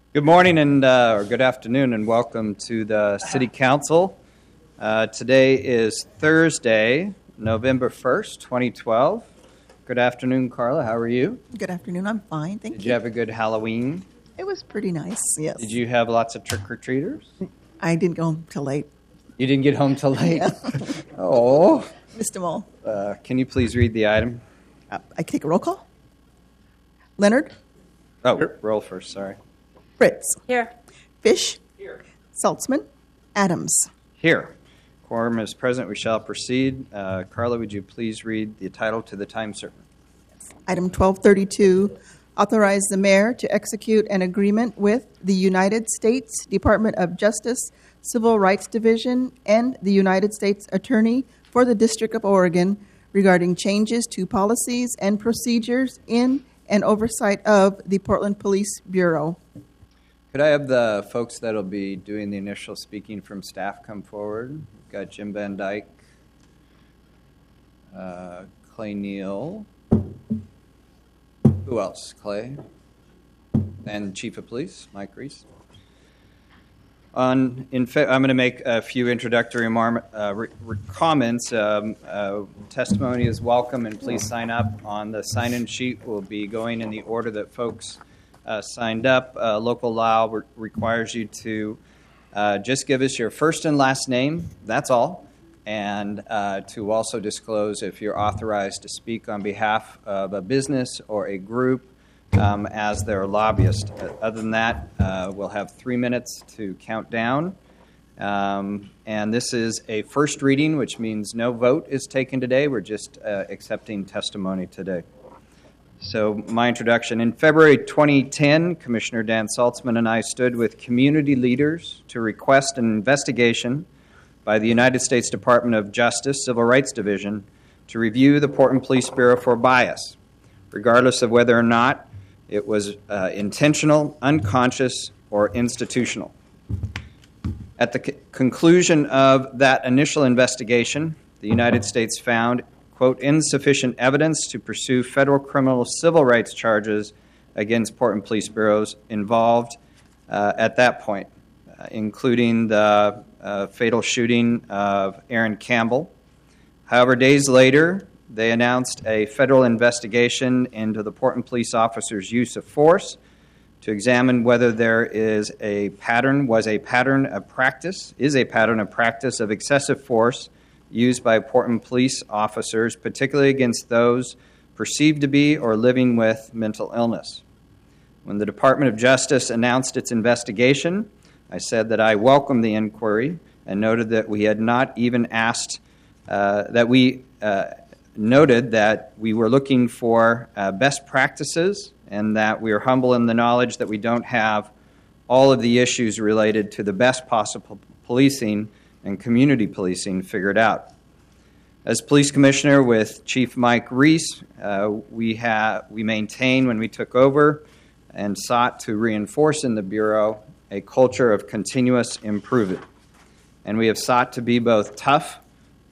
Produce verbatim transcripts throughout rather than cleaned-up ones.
Good morning and uh, or good afternoon, and welcome to the City Council. Uh, today is Thursday, November first, twenty twelve. Good afternoon, Carla. How are you? Good afternoon. I'm fine, thank Did you. you have a good Halloween? It was pretty nice, yes. Did you have lots of trick-or-treaters? I didn't go home till late. You didn't get home till late? Yeah. Oh. Missed them all. Uh, can you please read the item? Uh, I take a roll call. Leonard? Oh, roll first, sorry. Fritz? Here. Fish? Here. Saltzman? Adams? Here. Quorum is present. We shall proceed. Uh, Carla, would you please read the title to the time certain? Item twelve thirty-two, authorize the mayor to execute an agreement with the United States Department of Justice Civil Rights Division and the United States Attorney for the District of Oregon regarding changes to policies and procedures in and oversight of the Portland Police Bureau. Could I have the folks that will be doing the initial speaking from staff come forward? We've got Jim Van Dyke, uh, Clay Neal. Who else? Clay? And Chief of Police, Mike Reese. On, in fa- I'm going to make a few introductory mar- uh, re- re- comments. Um, uh, testimony is welcome, and please sign up. On the sign-in sheet will be going in the order that folks uh, signed up. Uh, local law re- requires you to uh, just give us your first and last name, that's all, and uh, to also disclose if you're authorized to speak on behalf of a business or a group Um, as their lobbyist. Uh, other than that, uh, we'll have three minutes to count down. Um, and this is a first reading, which means no vote is taken today. We're just uh, accepting testimony today. So my introduction. In February twenty ten, Commissioner Dan Saltzman and I stood with community leaders to request an investigation by the United States Department of Justice Civil Rights Division to review the Portland Police Bureau for bias, regardless of whether or not it was uh, intentional, unconscious, or institutional. At the c- conclusion of that initial investigation, the United States found, quote, insufficient evidence to pursue federal criminal civil rights charges against Portland Police Bureaus involved uh, at that point, uh, including the uh, fatal shooting of Aaron Campbell. However, days later, they announced a federal investigation into the Portland police officers' use of force to examine whether there is a pattern, was a pattern of practice, is a pattern of practice of excessive force used by Portland police officers, particularly against those perceived to be or living with mental illness. When the Department of Justice announced its investigation, I said that I welcomed the inquiry and noted that we had not even asked, uh, that we uh, noted that we were looking for uh, best practices and that we are humble in the knowledge that we don't have all of the issues related to the best possible policing and community policing figured out. As police commissioner with Chief Mike Reese, uh, we, have, we maintained when we took over and sought to reinforce in the Bureau a culture of continuous improvement. And we have sought to be both tough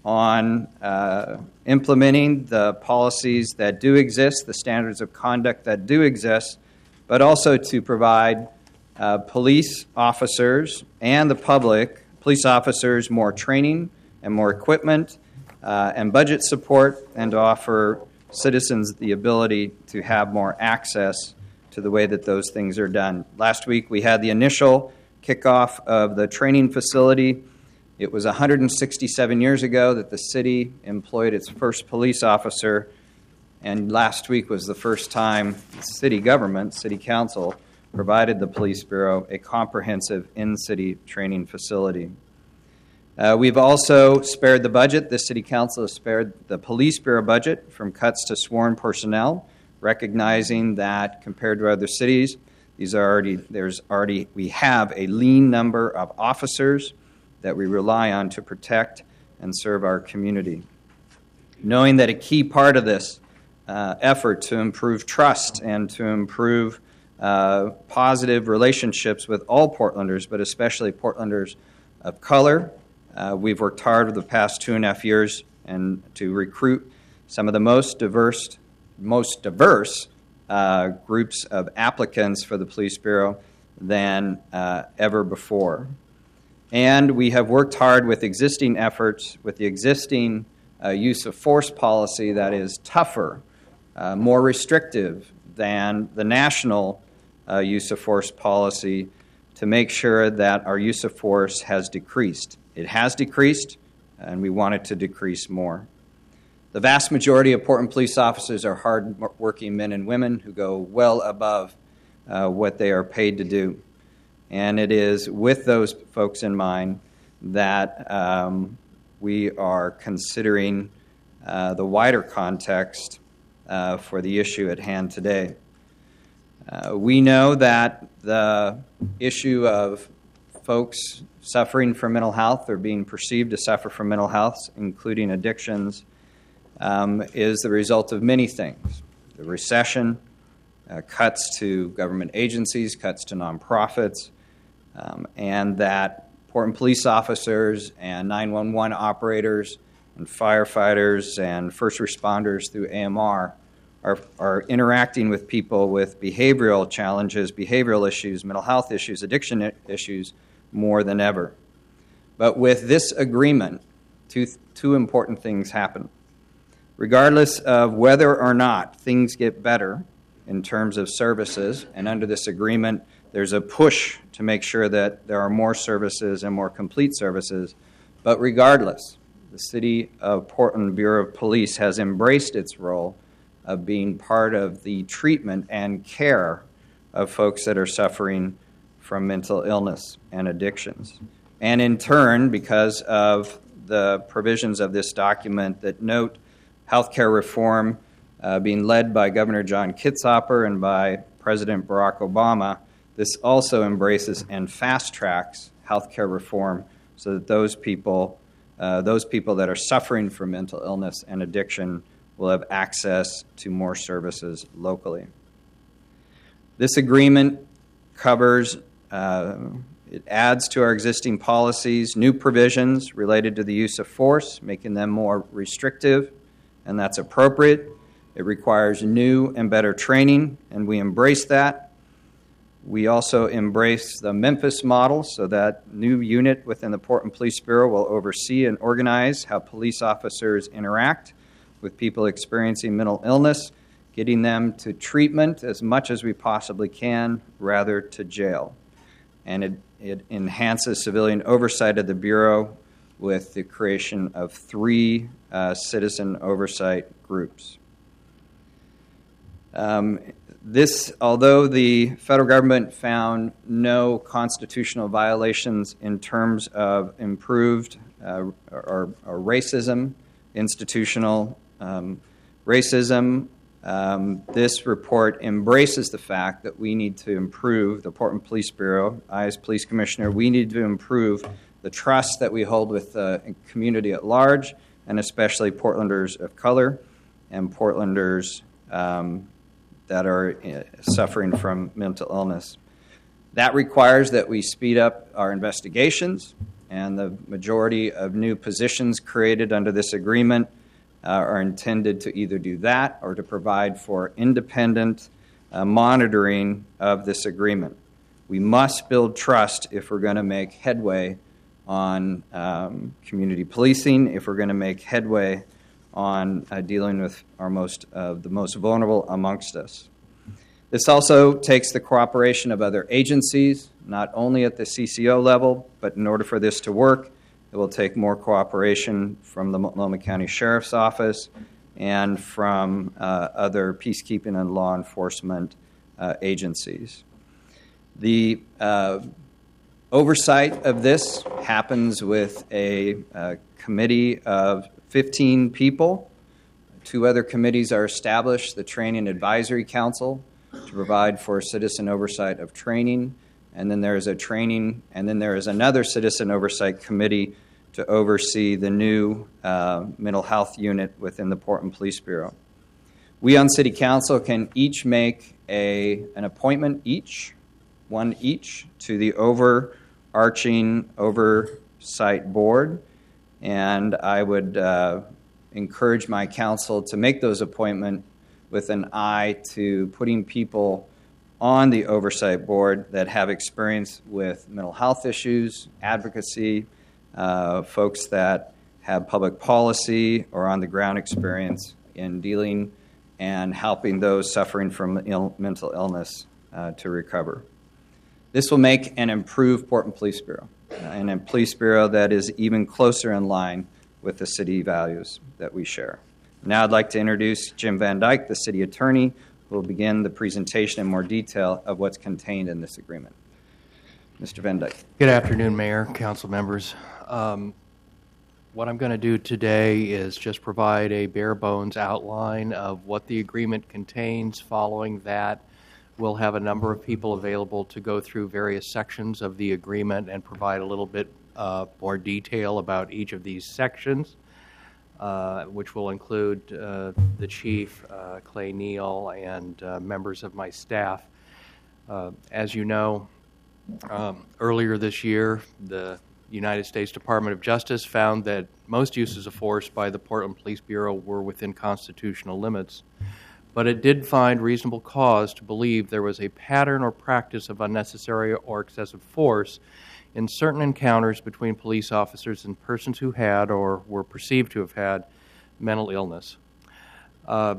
on uh, implementing the policies that do exist, the standards of conduct that do exist, but also to provide uh, police officers and the public, police officers, more training and more equipment uh, and budget support, and to offer citizens the ability to have more access to the way that those things are done. Last week we had the initial kickoff of the training facility. It was one hundred sixty-seven years ago that the city employed its first police officer, and last week was the first time the city government, city council, provided the police bureau a comprehensive in-city training facility. Uh, we've also spared the budget. The city council has spared the police bureau budget from cuts to sworn personnel, recognizing that compared to other cities, these are already there's already we have a lean number of officers that we rely on to protect and serve our community. Knowing that a key part of this uh, effort to improve trust and to improve uh, positive relationships with all Portlanders, but especially Portlanders of color, uh, we've worked hard over the past two and a half years and to recruit some of the most diverse, most diverse uh, groups of applicants for the Police Bureau than uh, ever before. And we have worked hard with existing efforts, with the existing uh, use of force policy that is tougher, uh, more restrictive than the national uh, use of force policy, to make sure that our use of force has decreased. It has decreased, and we want it to decrease more. The vast majority of Portland police officers are hard-working men and women who go well above uh, what they are paid to do. And it is with those folks in mind that um, we are considering uh, the wider context uh, for the issue at hand today. Uh, we know that the issue of folks suffering from mental health or being perceived to suffer from mental health, including addictions, um, is the result of many things. The recession, uh, cuts to government agencies, cuts to nonprofits, um, and that Portland police officers and nine one one operators and firefighters and first responders through A M R Are, are interacting with people with behavioral challenges, behavioral issues, mental health issues, addiction issues more than ever. But with this agreement, two, two important things happen. Regardless of whether or not things get better in terms of services, and under this agreement, there's a push to make sure that there are more services and more complete services. But regardless, the City of Portland Bureau of Police has embraced its role of being part of the treatment and care of folks that are suffering from mental illness and addictions. And in turn, because of the provisions of this document that note healthcare reform uh, being led by Governor John Kitzhaber and by President Barack Obama, this also embraces and fast-tracks healthcare reform so that those people, uh, those people that are suffering from mental illness and addiction will have access to more services locally. This agreement covers, uh, it adds to our existing policies new provisions related to the use of force, making them more restrictive, and that's appropriate. It requires new and better training, and we embrace that. We also embrace the Memphis model, so that new unit within the Portland Police Bureau will oversee and organize how police officers interact with people experiencing mental illness, getting them to treatment as much as we possibly can, rather to jail. And it, it enhances civilian oversight of the Bureau with the creation of three uh, citizen oversight groups. Um, this, although the federal government found no constitutional violations in terms of improved uh, or, or racism, institutional um, racism, um, this report embraces the fact that we need to improve the Portland Police Bureau. I, as police commissioner, we need to improve the trust that we hold with the community at large, and especially Portlanders of color and Portlanders um, that are uh, suffering from mental illness. That requires that we speed up our investigations, and the majority of new positions created under this agreement uh, are intended to either do that or to provide for independent uh, monitoring of this agreement. We must build trust if we're going to make headway on um, community policing, if we're going to make headway on uh, dealing with our most uh, the most vulnerable amongst us. This also takes the cooperation of other agencies, not only at the C C O level, but in order for this to work, it will take more cooperation from the Multnomah County Sheriff's Office and from uh, other peacekeeping and law enforcement uh, agencies. The uh, oversight of this happens with a, a committee of fifteen people. Two other committees are established, the Training Advisory Council, to provide for citizen oversight of training, and then there is a training, and then there is another citizen oversight committee to oversee the new uh, mental health unit within the Portland Police Bureau. We on City Council can each make a an appointment each, one each, to the overarching oversight board, and I would uh, encourage my council to make those appointments with an eye to putting people on the oversight board that have experience with mental health issues, advocacy, uh, folks that have public policy or on-the-ground experience in dealing and helping those suffering from Ill- mental illness uh, to recover. This will make and improve Portland Police Bureau, uh, and a police bureau that is even closer in line with the city values that we share. Now I'd like to introduce Jim Van Dyke, the city attorney, who will begin the presentation in more detail of what's contained in this agreement. Mister Van Dyke. Good afternoon, Mayor, council members. Um, what I'm going to do today is just provide a bare bones outline of what the agreement contains. Following that, we'll have a number of people available to go through various sections of the agreement and provide a little bit uh, more detail about each of these sections, uh, which will include uh, the chief, uh, Clay Neal, and uh, members of my staff. Uh, as you know, um, earlier this year, the United States Department of Justice found that most uses of force by the Portland Police Bureau were within constitutional limits. But it did find reasonable cause to believe there was a pattern or practice of unnecessary or excessive force in certain encounters between police officers and persons who had or were perceived to have had mental illness. Uh,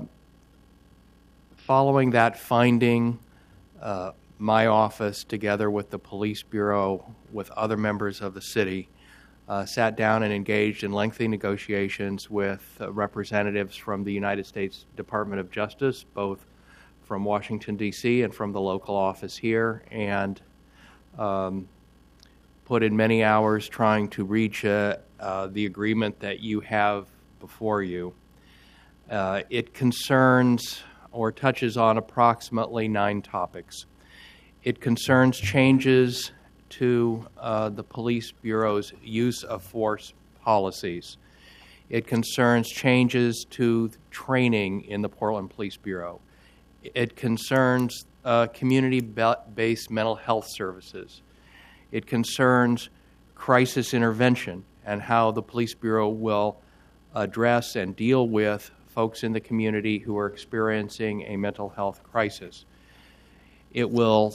following that finding, uh, my office, together with the Police Bureau, with other members of the city, uh, sat down and engaged in lengthy negotiations with uh, representatives from the United States Department of Justice, both from Washington, D C and from the local office here, and um, put in many hours trying to reach uh, uh, the agreement that you have before you. Uh, it concerns or touches on approximately nine topics. It concerns changes to uh, the Police Bureau's use of force policies. It concerns changes to training in the Portland Police Bureau. It concerns uh, community-based mental health services. It concerns crisis intervention and how the Police Bureau will address and deal with folks in the community who are experiencing a mental health crisis. It will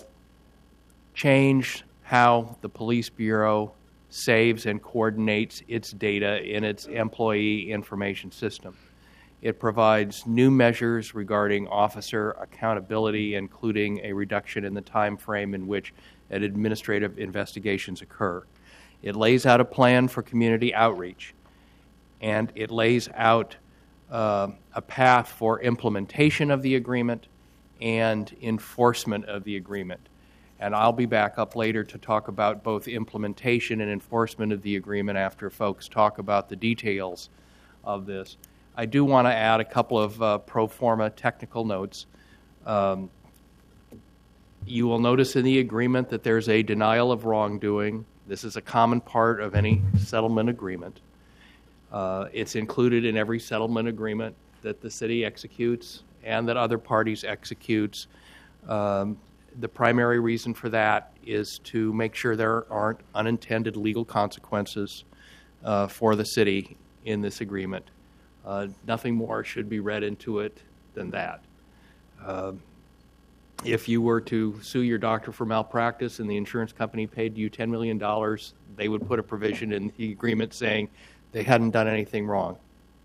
change how the Police Bureau saves and coordinates its data in its employee information system. It provides new measures regarding officer accountability, including a reduction in the time frame in which administrative investigations occur. It lays out a plan for community outreach, and it lays out uh, a path for implementation of the agreement and enforcement of the agreement. And I'll be back up later to talk about both implementation and enforcement of the agreement after folks talk about the details of this. I do want to add a couple of uh, pro forma technical notes. Um, you will notice in the agreement that there's a denial of wrongdoing. This is a common part of any settlement agreement. Uh, it's included in every settlement agreement that the city executes and that other parties executes. Um, The primary reason for that is to make sure there aren't unintended legal consequences uh, for the city in this agreement. Uh, nothing more should be read into it than that. Uh, if you were to sue your doctor for malpractice and the insurance company paid you ten million dollars, they would put a provision in the agreement saying they hadn't done anything wrong.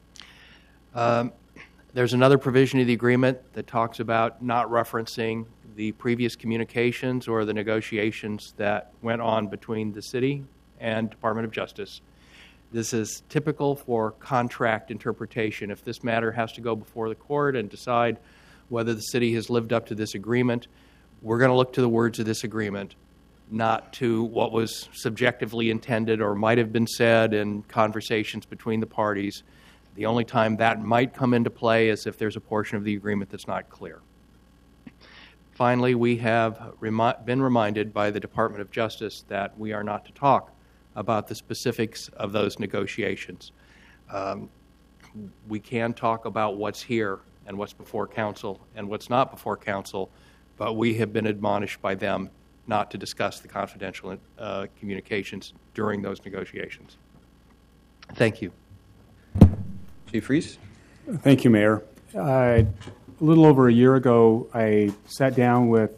Um, there's another provision of the agreement that talks about not referencing the previous communications or the negotiations that went on between the city and Department of Justice. This is typical for contract interpretation. If this matter has to go before the court and decide whether the city has lived up to this agreement, we're going to look to the words of this agreement, not to what was subjectively intended or might have been said in conversations between the parties. The only time that might come into play is if there's a portion of the agreement that's not clear. Finally, we have remi- been reminded by the Department of Justice that we are not to talk about the specifics of those negotiations. Um, we can talk about what's here and what's before council and what's not before council, but we have been admonished by them not to discuss the confidential uh, communications during those negotiations. Thank you. Chief Reese. Thank you, Mayor. Uh, a little over a year ago, I sat down with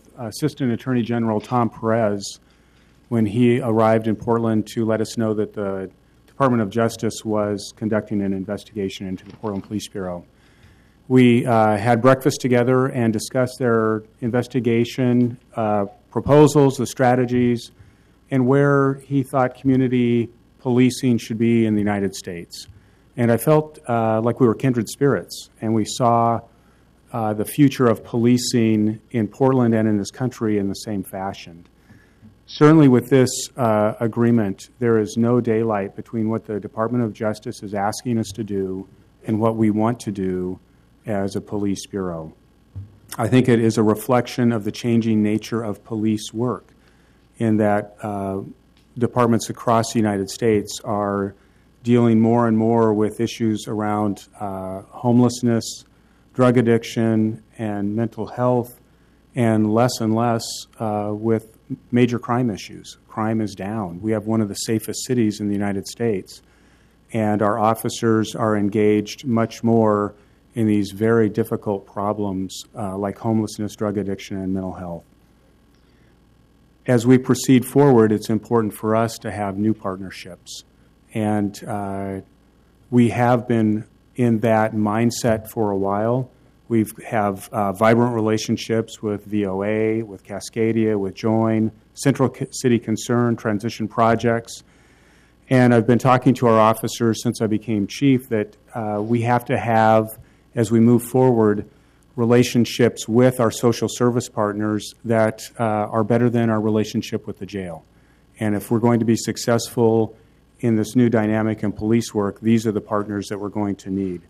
Assistant Attorney General Tom Perez when he arrived in Portland to let us know that the Department of Justice was conducting an investigation into the Portland Police Bureau. We uh, had breakfast together and discussed their investigation uh, proposals, the strategies, and where he thought community policing should be in the United States. And I felt uh, like we were kindred spirits, and we saw uh, the future of policing in Portland and in this country in the same fashion. Certainly with this uh, agreement, there is no daylight between what the Department of Justice is asking us to do and what we want to do as a police bureau. I think it is a reflection of the changing nature of police work in that uh, departments across the United States are dealing more and more with issues around uh, homelessness, drug addiction, and mental health, and less and less uh, with major crime issues. Crime is down. We have one of the safest cities in the United States, and our officers are engaged much more in these very difficult problems uh, like homelessness, drug addiction, and mental health. As we proceed forward, it's important for us to have new partnerships. And uh, we have been in that mindset for a while. We have uh, vibrant relationships with V O A, with Cascadia, with Join, Central City Concern, Transition Projects. And I've been talking to our officers since I became chief that uh, we have to have, as we move forward, relationships with our social service partners that uh, are better than our relationship with the jail. And if we're going to be successful in this new dynamic in police work, these are the partners that we're going to need.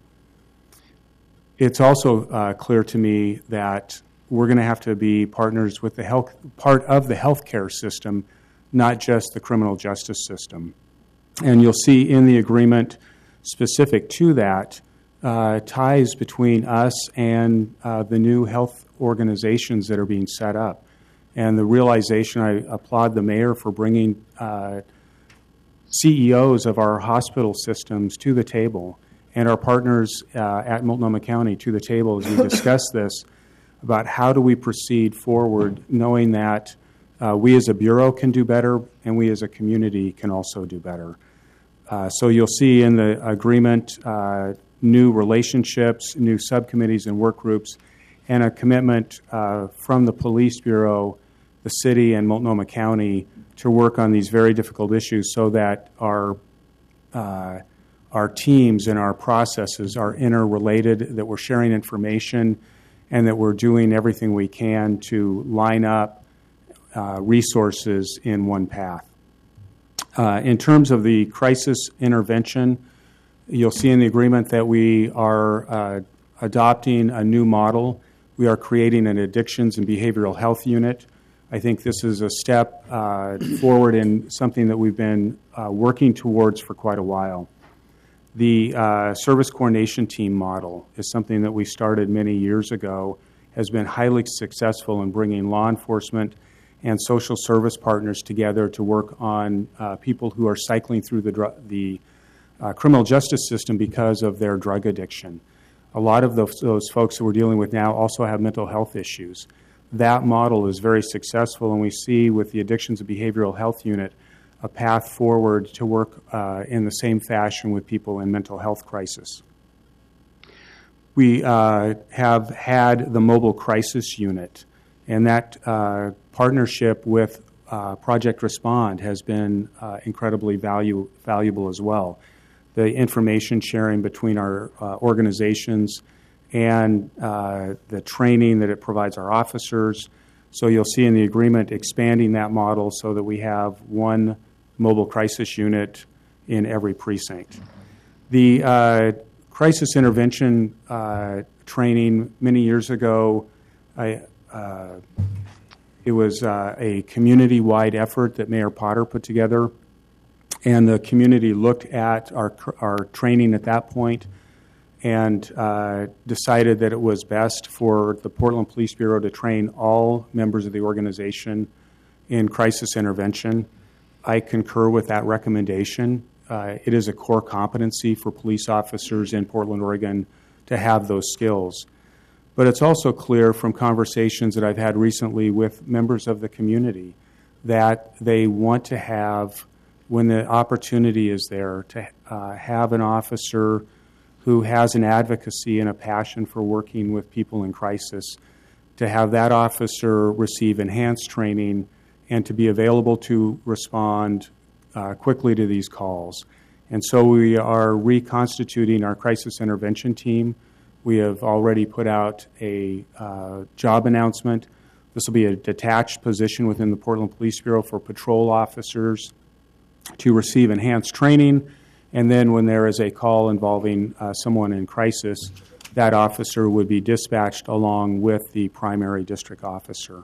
It's also uh, clear to me that we're going to have to be partners with the health, part of the healthcare system, not just the criminal justice system. And you'll see in the agreement specific to that, Uh, ties between us and uh, the new health organizations that are being set up. And the realization, I applaud the mayor for bringing uh, C E Os of our hospital systems to the table and our partners uh, at Multnomah County to the table as we discuss this about how do we proceed forward, knowing that uh, we as a bureau can do better and we as a community can also do better. Uh, so you'll see in the agreement uh, new relationships, new subcommittees and work groups, and a commitment uh, from the Police Bureau, the city, and Multnomah County to work on these very difficult issues so that our uh, our teams and our processes are interrelated, that we're sharing information, and that we're doing everything we can to line up uh, resources in one path. Uh, in terms of the crisis intervention, you'll see in the agreement that we are uh, adopting a new model. We are creating an addictions and behavioral health unit. I think this is a step uh, forward in something that we've been uh, working towards for quite a while. The uh, service coordination team model is something that we started many years ago, has been highly successful in bringing law enforcement and social service partners together to work on uh, people who are cycling through the, dr- the Uh, criminal justice system because of their drug addiction. A lot of those, those folks that we're dealing with now also have mental health issues. That model is very successful, and we see with the Addictions and Behavioral Health Unit a path forward to work uh, in the same fashion with people in mental health crisis. We uh, have had the Mobile Crisis Unit, and that uh, partnership with uh, Project Respond has been uh, incredibly value, valuable as well. The information sharing between our uh, organizations and uh, the training that it provides our officers. So you'll see in the agreement expanding that model so that we have one mobile crisis unit in every precinct. The uh, crisis intervention uh, training many years ago, I, uh, it was uh, a community-wide effort that Mayor Potter put together. And the community looked at our our training at that point and uh, decided that it was best for the Portland Police Bureau to train all members of the organization in crisis intervention. I concur with that recommendation. Uh, it is a core competency for police officers in Portland, Oregon, to have those skills. But it's also clear from conversations that I've had recently with members of the community that they want to have, when the opportunity is there, to uh, have an officer who has an advocacy and a passion for working with people in crisis, to have that officer receive enhanced training and to be available to respond uh, quickly to these calls. And so we are reconstituting our crisis intervention team. We have already put out a uh, job announcement. This will be a detached position within the Portland Police Bureau for patrol officers to receive enhanced training. And then when there is a call involving uh, someone in crisis, that officer would be dispatched along with the primary district officer.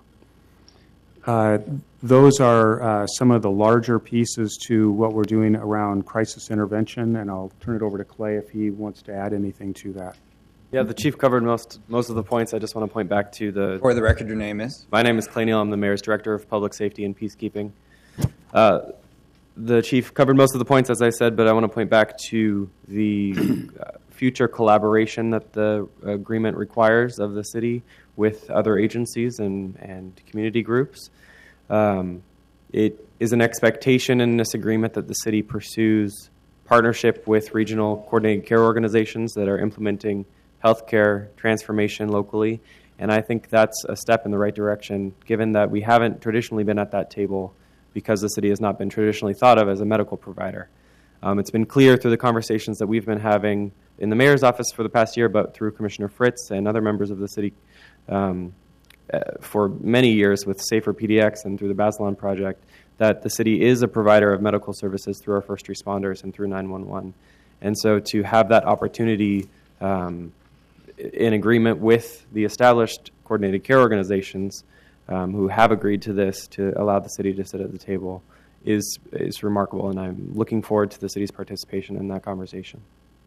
Uh, those are uh, some of the larger pieces to what we're doing around crisis intervention, and I'll turn it over to Clay if he wants to add anything to that. Yeah, the chief covered most most of the points. I just want to point back to the... For the record, your name is? My name is Clay Neal. I'm the Mayor's Director of Public Safety and Peacekeeping. Uh, the chief covered most of the points, as I said, but I want to point back to the uh, future collaboration that the agreement requires of the city with other agencies and, and community groups. Um, it is an expectation in this agreement that the city pursues partnership with regional coordinated care organizations that are implementing healthcare transformation locally, and I think that's a step in the right direction, given that we haven't traditionally been at that table because the city has not been traditionally thought of as a medical provider. Um, it's been clear through the conversations that we've been having in the mayor's office for the past year, but through Commissioner Fritz and other members of the city um, uh, for many years with Safer P D X and through the Bazelon Project, that the city is a provider of medical services through our first responders and through nine one one. And so to have that opportunity um, in agreement with the established coordinated care organizations um, who have agreed to this to allow the city to sit at the table is is remarkable, and I'm looking forward to the city's participation in that conversation.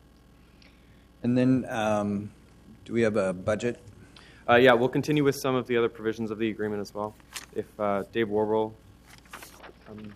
And then, um, do we have a budget? Uh, yeah, we'll continue with some of the other provisions of the agreement as well. If uh, Dave Warble... Um,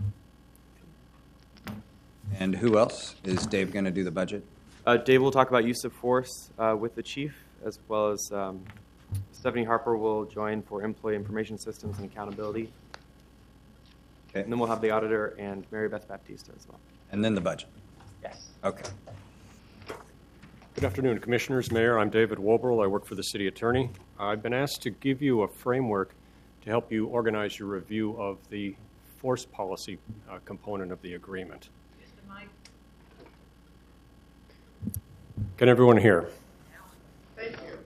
And who else? Is Dave going to do the budget? Uh, Dave will talk about use of force uh, with the chief, as well as um, Stephanie Harper will join for employee information systems and accountability. Okay. And then we'll have the auditor and Mary Beth Baptista as well. And then the budget? Yes. Okay. Good afternoon, Commissioners, Mayor. I'm David Wobrel. I work for the City Attorney. I've been asked to give you a framework to help you organize your review of the force policy uh, component of the agreement. Can everyone hear? Thank you.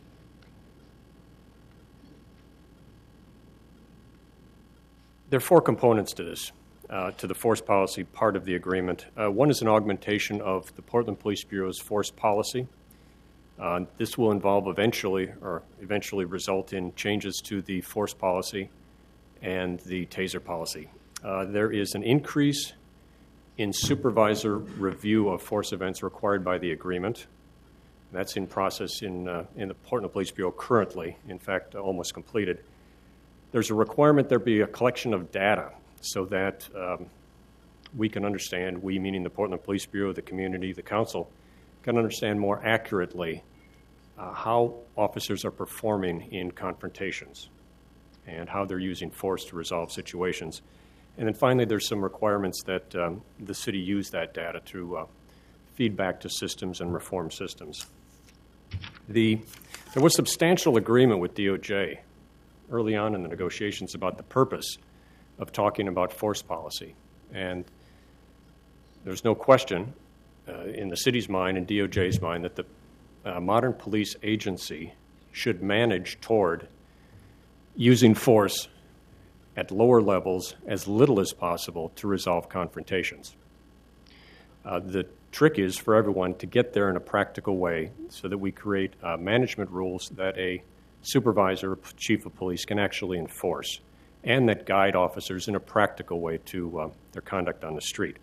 There are four components to this, uh, to the force policy part of the agreement. Uh, one is an augmentation of the Portland Police Bureau's force policy. Uh, this will involve eventually, or eventually result in changes to the force policy and the taser policy. Uh, there is an increase in supervisor review of force events required by the agreement. That's in process in, uh, in the Portland Police Bureau currently, in fact, uh, almost completed. There's a requirement there be a collection of data so that um, we can understand, we meaning the Portland Police Bureau, the community, the council, can understand more accurately uh, how officers are performing in confrontations and how they're using force to resolve situations. And then finally, there's some requirements that um, the city use that data to uh, feed back to systems and reform systems. The, there was substantial agreement with D O J early on in the negotiations about the purpose of talking about force policy. And there's no question uh, in the city's mind and D O J's mind that the uh, modern police agency should manage toward using force at lower levels as little as possible to resolve confrontations. Uh, the trick is for everyone to get there in a practical way so that we create uh, management rules that a supervisor, chief of police can actually enforce and that guide officers in a practical way to uh, their conduct on the street.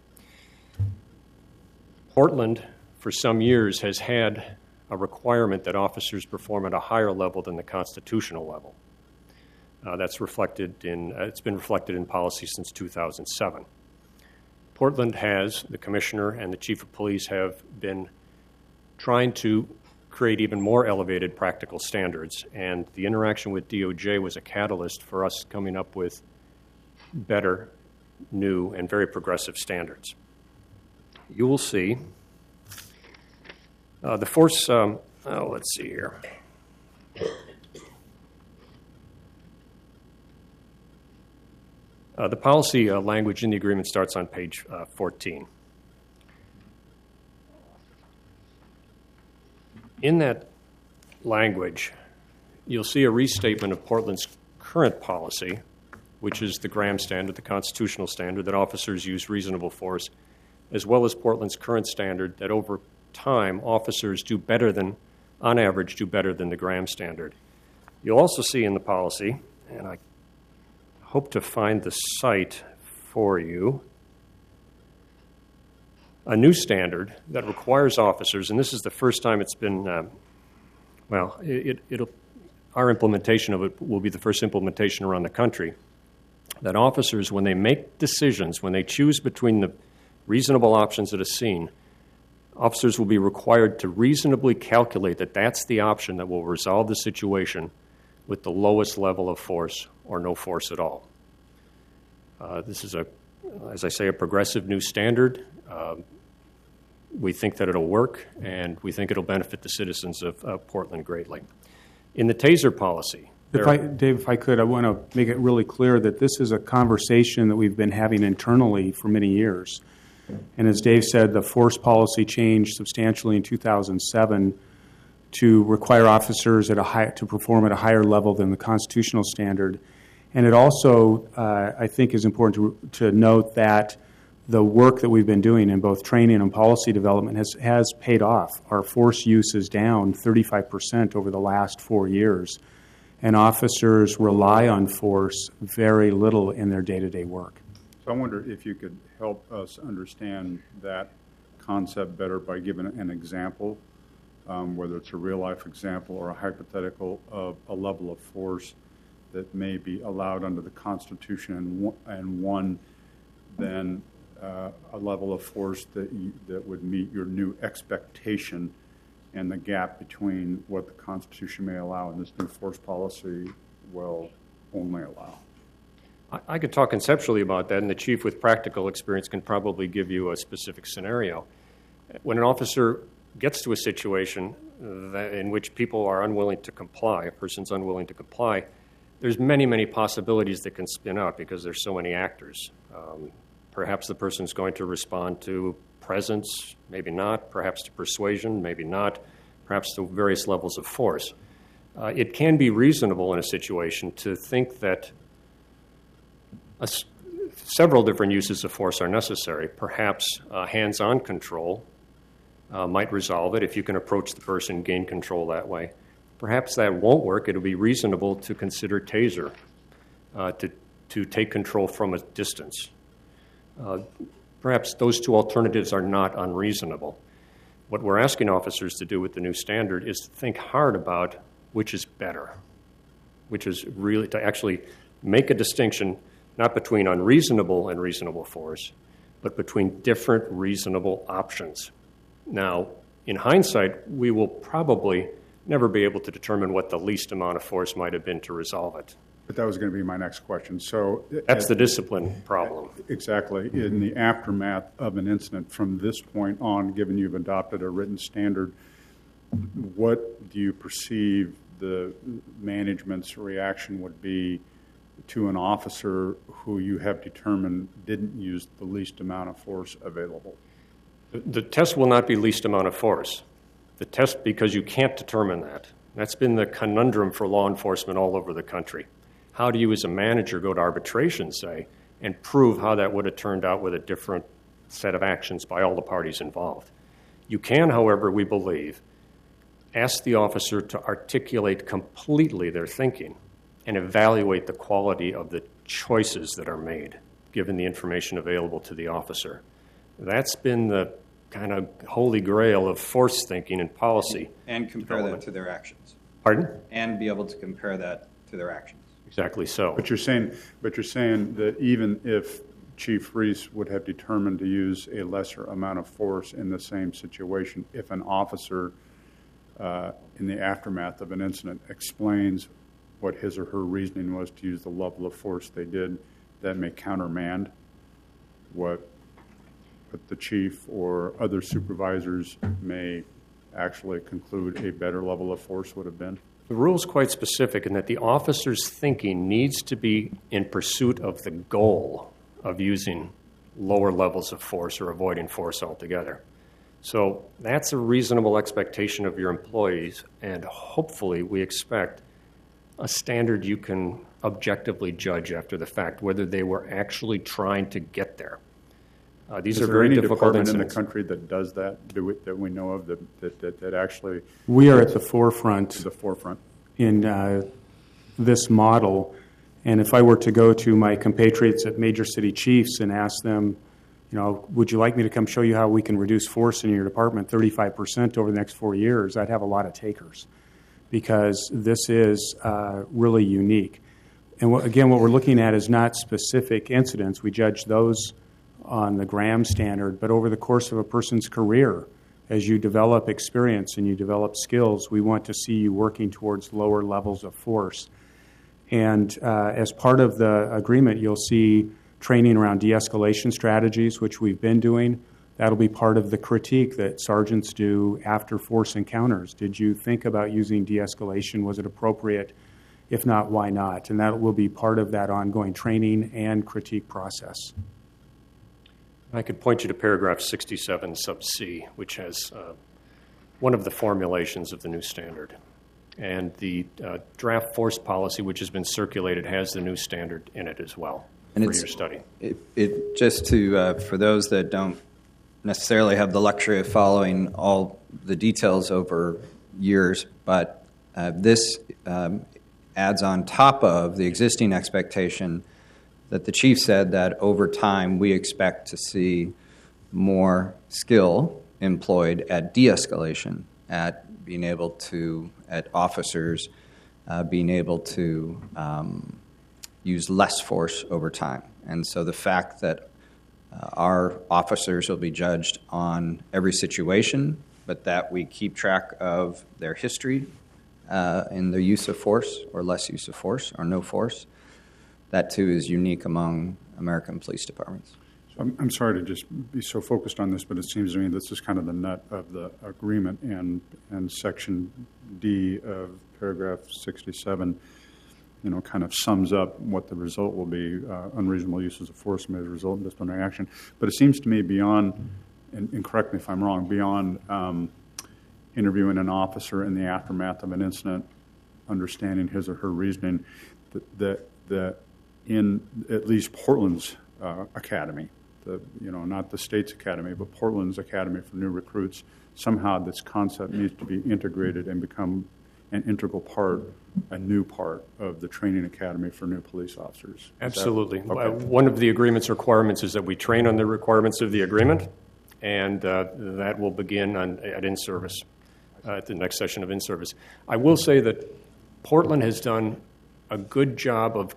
Portland, for some years, has had a requirement that officers perform at a higher level than the constitutional level. Uh, that's reflected in, uh, it's been reflected in policy since two thousand seven. Portland has, the commissioner and the chief of police have been trying to create even more elevated practical standards. And the interaction with D O J was a catalyst for us coming up with better, new, and very progressive standards. You will see uh, the force, um, oh, let's see here. Uh, the policy uh, language in the agreement starts on page uh, fourteen. In that language, you'll see a restatement of Portland's current policy, which is the Graham standard, the constitutional standard that officers use reasonable force, as well as Portland's current standard that over time officers do better than, on average, do better than the Graham standard. You'll also see in the policy, and I hope to find the site for you, a new standard that requires officers, and this is the first time it's been, uh, well, it, it'll, our implementation of it will be the first implementation around the country, that officers, when they make decisions, when they choose between the reasonable options at a scene, officers will be required to reasonably calculate that that's the option that will resolve the situation with the lowest level of force or no force at all. Uh, this is, a, as I say, a progressive new standard. Uh, we think that it'll work, and we think it'll benefit the citizens of uh, Portland greatly. In the TASER policy, If I, Dave, if I could, I want to make it really clear that this is a conversation that we've been having internally for many years. And as Dave said, the force policy changed substantially in two thousand seven to require officers at a high, to perform at a higher level than the constitutional standard. And it also, uh, I think, is important to, to note that the work that we've been doing in both training and policy development has, has paid off. Our force use is down thirty-five percent over the last four years. And officers rely on force very little in their day-to-day work. So I wonder if you could help us understand that concept better by giving an example, um, whether it's a real-life example or a hypothetical of a level of force that may be allowed under the Constitution, and one, and one then uh, a level of force that you, that would meet your new expectation, and the gap between what the Constitution may allow and this new force policy will only allow. I, I could talk conceptually about that, and the chief with practical experience can probably give you a specific scenario. When an officer gets to a situation that, in which people are unwilling to comply, a person's unwilling to comply, there's many, many possibilities that can spin out because there's so many actors. Um, perhaps the person's going to respond to presence, maybe not, perhaps to persuasion, maybe not, perhaps to various levels of force. Uh, it can be reasonable in a situation to think that a, several different uses of force are necessary. Perhaps uh, hands-on control uh, might resolve it if you can approach the person, gain control that way. Perhaps that won't work. It'll be reasonable to consider TASER, uh, to, to take control from a distance. Uh, Perhaps those two alternatives are not unreasonable. What we're asking officers to do with the new standard is to think hard about which is better, which is really to actually make a distinction not between unreasonable and reasonable force, but between different reasonable options. Now, in hindsight, we will probably never be able to determine what the least amount of force might have been to resolve it. But that was going to be my next question. So that's the discipline problem. Exactly. In the aftermath of an incident from this point on, given you've adopted a written standard, what do you perceive the management's reaction would be to an officer who you have determined didn't use the least amount of force available? The, the test will not be least amount of force. The test, because you can't determine that. That's been the conundrum for law enforcement all over the country. How do you, as a manager, go to arbitration, say, and prove how that would have turned out with a different set of actions by all the parties involved? You can, however, we believe, ask the officer to articulate completely their thinking and evaluate the quality of the choices that are made, given the information available to the officer. That's been the kind of holy grail of force thinking and policy. And compare that to their actions. Pardon? And be able to compare that to their actions. Exactly so. But you're saying, but you're saying that even if Chief Reese would have determined to use a lesser amount of force in the same situation, if an officer uh, in the aftermath of an incident explains what his or her reasoning was to use the level of force they did, that may countermand what, what the chief or other supervisors may actually conclude a better level of force would have been? The rule is quite specific in that the officer's thinking needs to be in pursuit of the goal of using lower levels of force or avoiding force altogether. So that's a reasonable expectation of your employees, and hopefully we expect a standard you can objectively judge after the fact, whether they were actually trying to get there. Uh, these Is are there very any difficult department incidents. in the country that does that, do we, that we know of, that, that, that, that actually We are at the forefront to the forefront? in uh, this model. And if I were to go to my compatriots at major city chiefs and ask them, you know, would you like me to come show you how we can reduce force in your department thirty-five percent over the next four years, I'd have a lot of takers, because this is uh, really unique. And what, again, what we're looking at is not specific incidents. We judge those on the Graham standard, but over the course of a person's career, as you develop experience and you develop skills, we want to see you working towards lower levels of force. And uh, as part of the agreement, you'll see training around de-escalation strategies, which we've been doing. That'll be part of the critique that sergeants do after force encounters. Did you think about using de-escalation? Was it appropriate? If not, why not? And that will be part of that ongoing training and critique process. I could point you to paragraph sixty-seven sub C, which has uh, one of the formulations of the new standard. And the uh, draft force policy, which has been circulated, has the new standard in it as well And for it's- your study. It, it just to uh, for those that don't necessarily have the luxury of following all the details over years, but uh, this um, adds on top of the existing expectation that the chief said that over time we expect to see more skill employed at de-escalation, at being able to, at officers uh, being able to um, use less force over time. And so the fact that uh, our officers will be judged on every situation, but that we keep track of their history uh, in the use of force or less use of force or no force, that too is unique among American police departments. So I'm, I'm sorry to just be so focused on this, but it seems to me this is kind of the nut of the agreement, and, and section D of paragraph sixty-seven, you know, kind of sums up what the result will be. Uh, unreasonable uses of force may result in disciplinary action. But it seems to me beyond, and, and correct me if I'm wrong, beyond um, interviewing an officer in the aftermath of an incident, understanding his or her reasoning, that, that, that in at least Portland's uh, academy, the, you know, not the state's academy, but Portland's academy for new recruits, somehow this concept needs to be integrated and become an integral part, a new part of the training academy for new police officers. Is that- Absolutely. okay. Uh, One of the agreement's requirements is that we train on the requirements of the agreement, and uh, that will begin on, at in-service, uh, at the next session of in-service. I will say that Portland has done a good job of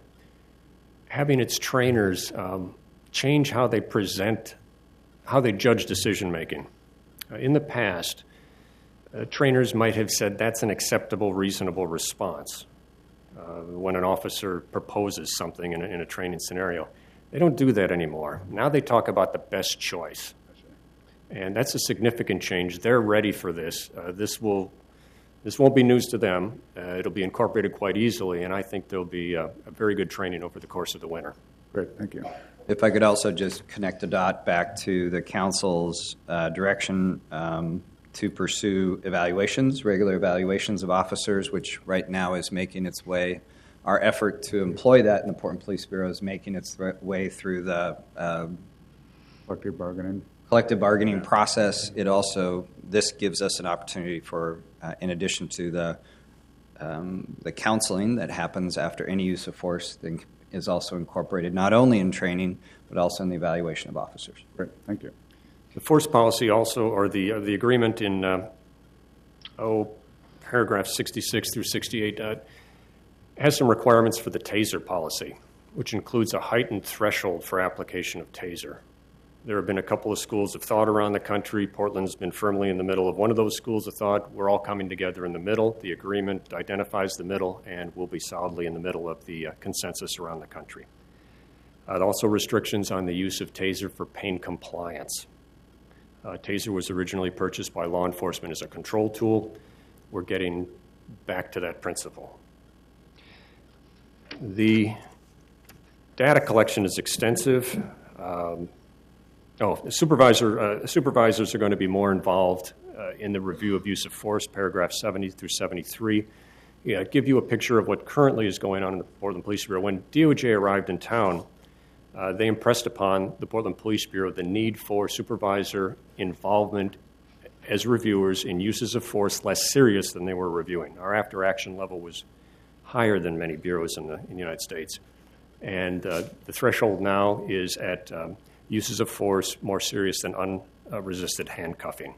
having its trainers um, change how they present, how they judge decision-making. Uh, in the past, uh, trainers might have said that's an acceptable, reasonable response uh, when an officer proposes something in a, in a training scenario. They don't do that anymore. Now they talk about the best choice. And that's a significant change. They're ready for this. Uh, this will This won't be news to them. Uh, it'll be incorporated quite easily, and I think there'll be a, a very good training over the course of the winter. Great, thank you. If I could also just connect the dot back to the council's uh, direction um, to pursue evaluations, regular evaluations of officers, which right now is making its way. Our effort to employ that in the Portland Police Bureau is making its way through the uh, Collective bargaining. collective bargaining process. It also, this gives us an opportunity for, uh, in addition to the um, the counseling that happens after any use of force, that is also incorporated not only in training but also in the evaluation of officers. Great, thank you. The force policy also, or the uh, the agreement in uh, oh paragraph sixty-six through sixty-eight, uh, has some requirements for the taser policy, which includes a heightened threshold for application of taser. There have been a couple of schools of thought around the country. Portland's been firmly in the middle of one of those schools of thought. We're all coming together in the middle. The agreement identifies the middle, and we'll be solidly in the middle of the uh, consensus around the country. Uh, also restrictions on the use of TASER for pain compliance. Uh, TASER was originally purchased by law enforcement as a control tool. We're getting back to that principle. The data collection is extensive. Um, oh, the supervisor, uh, supervisors are going to be more involved uh, in the review of use of force, paragraph seventy through seventy-three. Yeah, give you a picture of what currently is going on in the Portland Police Bureau. When D O J arrived in town, uh, they impressed upon the Portland Police Bureau the need for supervisor involvement as reviewers in uses of force less serious than they were reviewing. Our after-action level was higher than many bureaus in the, in the United States. And uh, the threshold now is at um, uses of force more serious than unresisted handcuffing.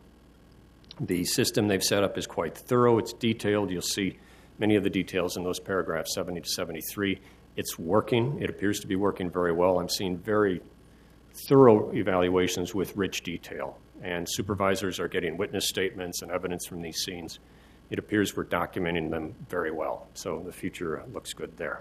The system they've set up is quite thorough. It's detailed. You'll see many of the details in those paragraphs seventy to seventy-three. It's working. It appears to be working very well. I'm seeing very thorough evaluations with rich detail. And supervisors are getting witness statements and evidence from these scenes. It appears we're documenting them very well. So the future looks good there.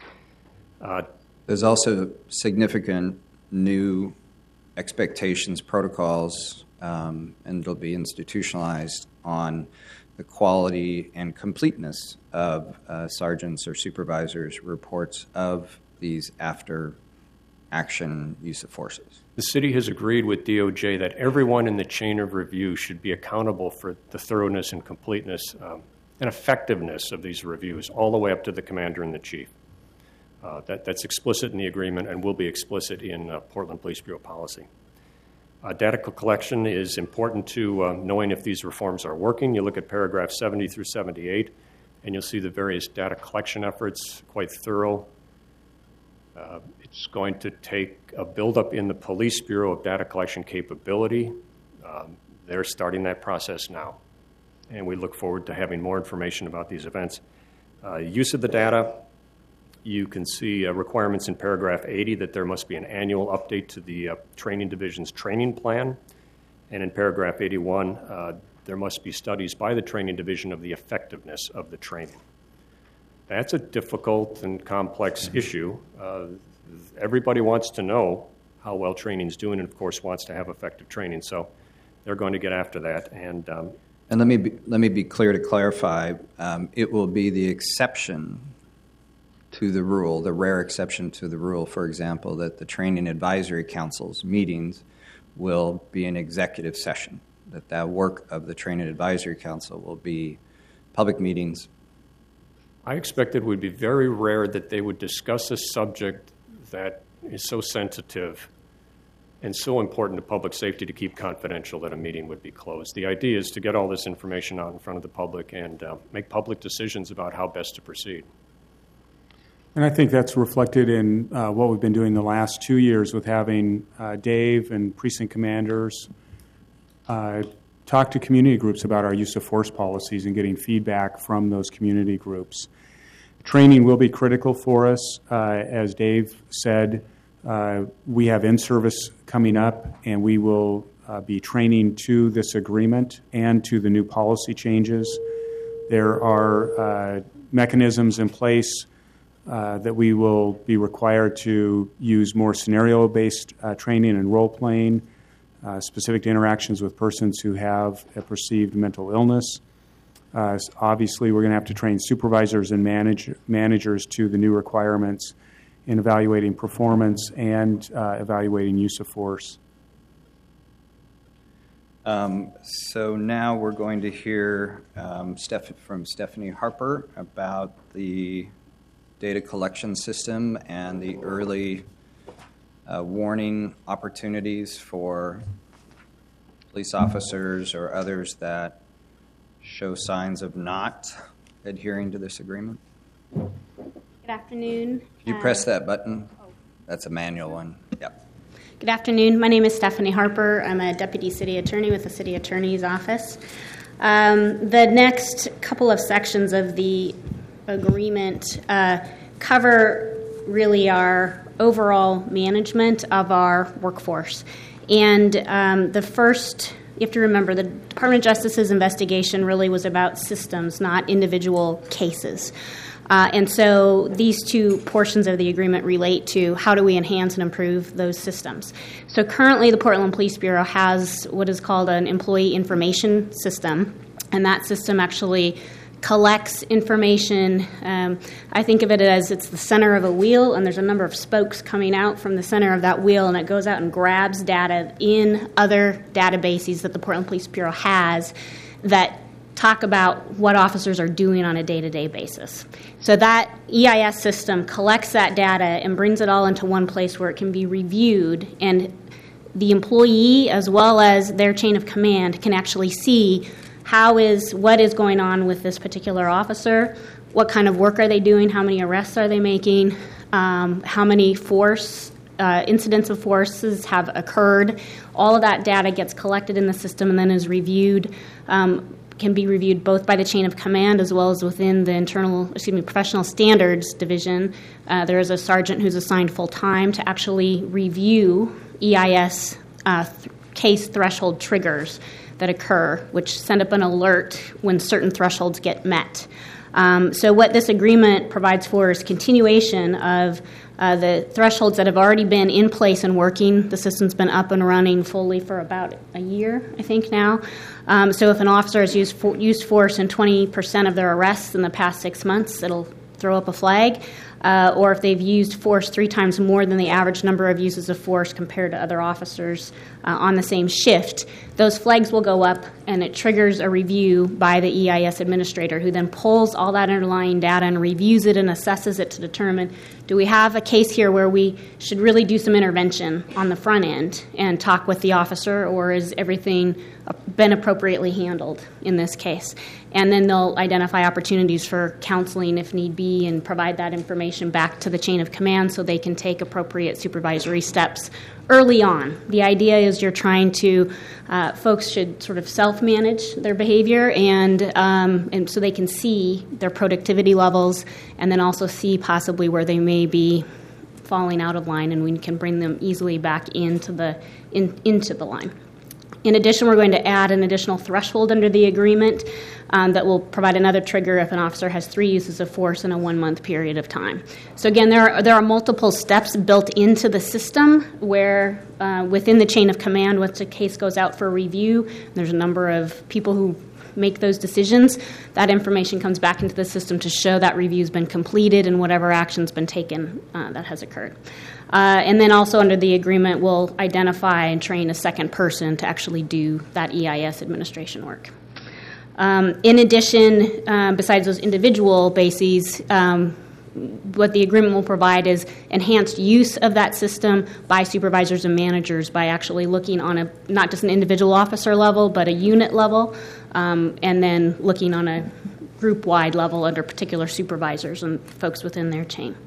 Uh, There's also significant new expectations, protocols, um, and it'll be institutionalized on the quality and completeness of uh, sergeants or supervisors' reports of these after-action use of forces. The city has agreed with D O J that everyone in the chain of review should be accountable for the thoroughness and completeness um, and effectiveness of these reviews, all the way up to the commander and the chief. Uh, that, that's explicit in the agreement and will be explicit in uh, Portland Police Bureau policy. Uh, data collection is important to uh, knowing if these reforms are working. You look at paragraph seventy through seventy-eight, and you'll see the various data collection efforts, quite thorough. Uh, it's going to take a buildup in the Police Bureau of data collection capability. Um, they're starting that process now, and we look forward to having more information about these events. Uh, use of the data, you can see uh, requirements in paragraph eighty that there must be an annual update to the uh, training division's training plan, and in paragraph eighty-one, uh, there must be studies by the training division of the effectiveness of the training. That's a difficult and complex issue. Uh, everybody wants to know how well training is doing, and of course wants to have effective training. So they're going to get after that. And um, and let me be, let me be clear to clarify. Um, it will be the exception to the rule, the rare exception to the rule. For example, that the Training Advisory Council's meetings will be an executive session. That that work of the Training Advisory Council will be public meetings. I expect it would be very rare that they would discuss a subject that is so sensitive and so important to public safety to keep confidential that a meeting would be closed. The idea is to get all this information out in front of the public and uh, make public decisions about how best to proceed. And I think that's reflected in uh, what we've been doing the last two years with having uh, Dave and precinct commanders uh, talk to community groups about our use of force policies and getting feedback from those community groups. Training will be critical for us. Uh, as Dave said, uh, we have in-service coming up, and we will uh, be training to this agreement and to the new policy changes. There are uh, mechanisms in place uh, that we will be required to use more scenario-based uh, training and role-playing, Uh, specific to interactions with persons who have a perceived mental illness. Uh, obviously, we're going to have to train supervisors and manage, managers to the new requirements in evaluating performance and uh, evaluating use of force. Um, so now we're going to hear um, Steph- from Stephanie Harper about the data collection system and the early Uh, warning opportunities for police officers or others that show signs of not adhering to this agreement. Good afternoon. Can you uh, press that button? That's a manual one. Yep. Good afternoon. My name is Stephanie Harper. I'm a deputy city attorney with the city attorney's office. Um, the next couple of sections of the agreement uh, cover really our overall management of our workforce. And um, the first, you have to remember, the Department of Justice's investigation really was about systems, not individual cases. Uh, and so these two portions of the agreement relate to how do we enhance and improve those systems. So currently the Portland Police Bureau has what is called an employee information system, and that system actually collects information. Um, I think of it as it's the center of a wheel, and there's a number of spokes coming out from the center of that wheel, and it goes out and grabs data in other databases that the Portland Police Bureau has that talk about what officers are doing on a day-to-day basis. So that E I S system collects that data and brings it all into one place where it can be reviewed, and the employee as well as their chain of command can actually see how is what is going on with this particular officer, what kind of work are they doing, how many arrests are they making, um, how many force uh, incidents of forces have occurred. All of that data gets collected in the system and then is reviewed. Um, can be reviewed both by the chain of command as well as within the internal, excuse me, professional standards division. Uh, there is a sergeant who's assigned full time to actually review E I S uh, th- case threshold triggers that occur, which send up an alert when certain thresholds get met. Um, so what this agreement provides for is continuation of uh, the thresholds that have already been in place and working. The system's been up and running fully for about a year, I think now. Um, so if an officer has used, for, used force in twenty percent of their arrests in the past six months, it'll throw up a flag. Uh, or if they've used force three times more than the average number of uses of force compared to other officers uh, on the same shift, those flags will go up, and it triggers a review by the E I S administrator, who then pulls all that underlying data and reviews it and assesses it to determine, do we have a case here where we should really do some intervention on the front end and talk with the officer, or is everything been appropriately handled in this case? And then they'll identify opportunities for counseling if need be and provide that information back to the chain of command so they can take appropriate supervisory steps early on. The idea is you're trying to, uh, folks should sort of self-manage their behavior, and um, and so they can see their productivity levels and then also see possibly where they may be falling out of line, and we can bring them easily back into the in, into the line. In addition, we're going to add an additional threshold under the agreement um, that will provide another trigger if an officer has three uses of force in a one-month period of time. So again, there are, there are multiple steps built into the system where uh, within the chain of command, once a case goes out for review, there's a number of people who make those decisions. That information comes back into the system to show that review's been completed and whatever action's been taken uh, that has occurred. Uh, and then also under the agreement, we'll identify and train a second person to actually do that E I S administration work. Um, in addition, um, besides those individual bases, um, what the agreement will provide is enhanced use of that system by supervisors and managers by actually looking on a not just an individual officer level, but a unit level, um, and then looking on a group-wide level under particular supervisors and folks within their chain.